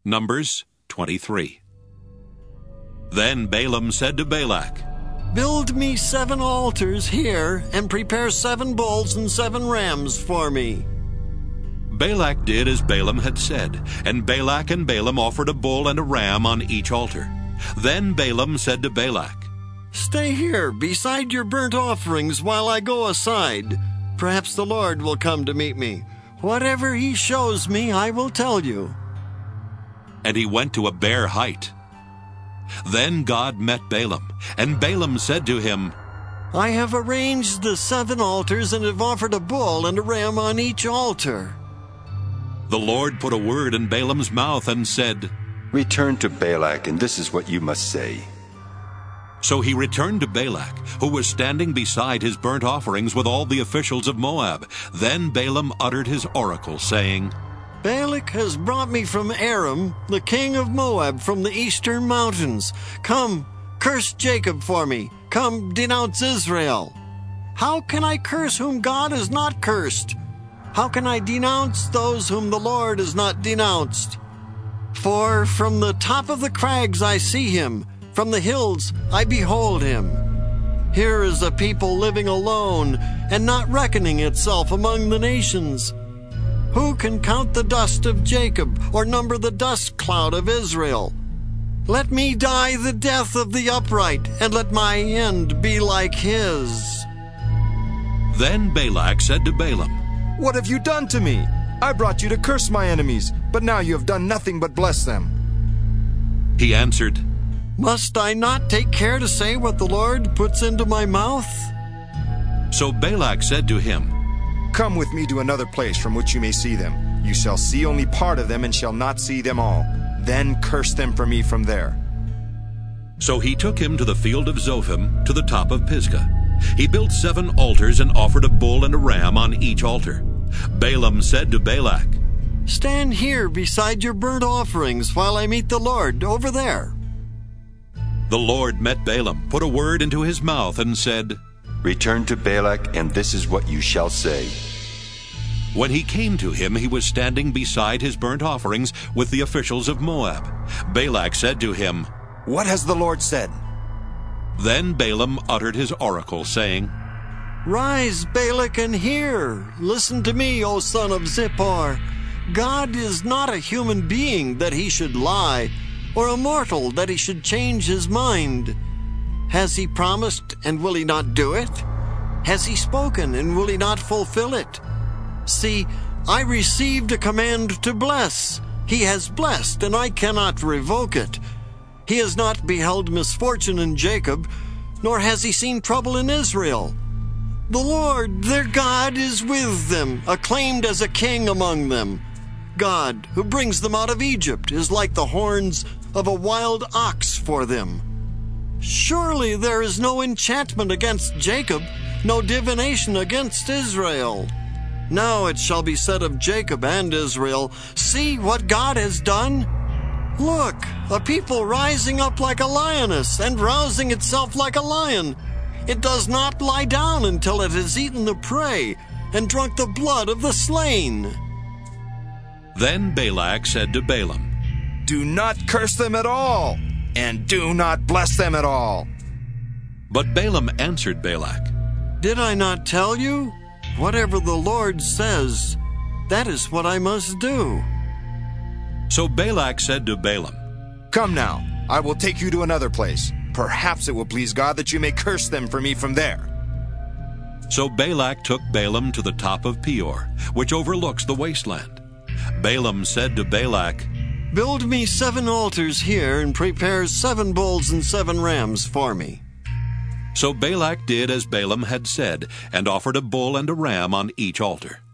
Numbers 23. Then Balaam said to Balak, Build me 7 altars here and prepare 7 bulls and 7 rams for me. Balak did as Balaam had said, and Balak and Balaam offered a bull and a ram on each altar. Then Balaam said to Balak, Stay here beside your burnt offerings while I go aside. Perhaps the Lord will come to meet me. Whatever he shows me, I will tell you. And he went to a bare height. Then God met Balaam, and Balaam said to him, I have arranged the 7 altars and have offered a bull and a ram on each altar. The Lord put a word in Balaam's mouth and said, Return to Balak, and this is what you must say. So he returned to Balak, who was standing beside his burnt offerings with all the officials of Moab. Then Balaam uttered his oracle, saying, Balak has brought me from Aram, the king of Moab, from the eastern mountains. Come, curse Jacob for me. Come, denounce Israel. How can I curse whom God has not cursed? How can I denounce those whom the Lord has not denounced? For from the top of the crags I see him, from the hills I behold him. Here is a people living alone and not reckoning itself among the nations. Who can count the dust of Jacob or number the dust cloud of Israel? Let me die the death of the upright, and let my end be like his. Then Balak said to Balaam, What have you done to me? I brought you to curse my enemies, but now you have done nothing but bless them. He answered, Must I not take care to say what the Lord puts into my mouth? So Balak said to him, Come with me to another place from which you may see them. You shall see only part of them and shall not see them all. Then curse them for me from there. So he took him to the field of Zophim, to the top of Pisgah. He built 7 altars and offered a bull and a ram on each altar. Balaam said to Balak, Stand here beside your burnt offerings while I meet the Lord over there. The Lord met Balaam, put a word into his mouth, and said, Return to Balak, and this is what you shall say. When he came to him, he was standing beside his burnt offerings with the officials of Moab. Balak said to him, What has the Lord said? Then Balaam uttered his oracle, saying, Rise, Balak, and hear. Listen to me, O son of Zippor. God is not a human being that he should lie, or a mortal that he should change his mind. Has he promised, and will he not do it? Has he spoken, and will he not fulfill it? See, I received a command to bless. He has blessed, and I cannot revoke it. He has not beheld misfortune in Jacob, nor has he seen trouble in Israel. The Lord, their God, is with them, acclaimed as a king among them. God, who brings them out of Egypt, is like the horns of a wild ox for them. Surely there is no enchantment against Jacob, no divination against Israel. Now it shall be said of Jacob and Israel, See what God has done. Look, a people rising up like a lioness and rousing itself like a lion. It does not lie down until it has eaten the prey and drunk the blood of the slain. Then Balak said to Balaam, Do not curse them at all, and do not bless them at all. But Balaam answered Balak, Did I not tell you? Whatever the Lord says, that is what I must do. So Balak said to Balaam, Come now, I will take you to another place. Perhaps it will please God that you may curse them for me from there. So Balak took Balaam to the top of Peor, which overlooks the wasteland. Balaam said to Balak, Build me 7 altars here and prepare 7 bulls and 7 rams for me. So Balak did as Balaam had said, and offered a bull and a ram on each altar.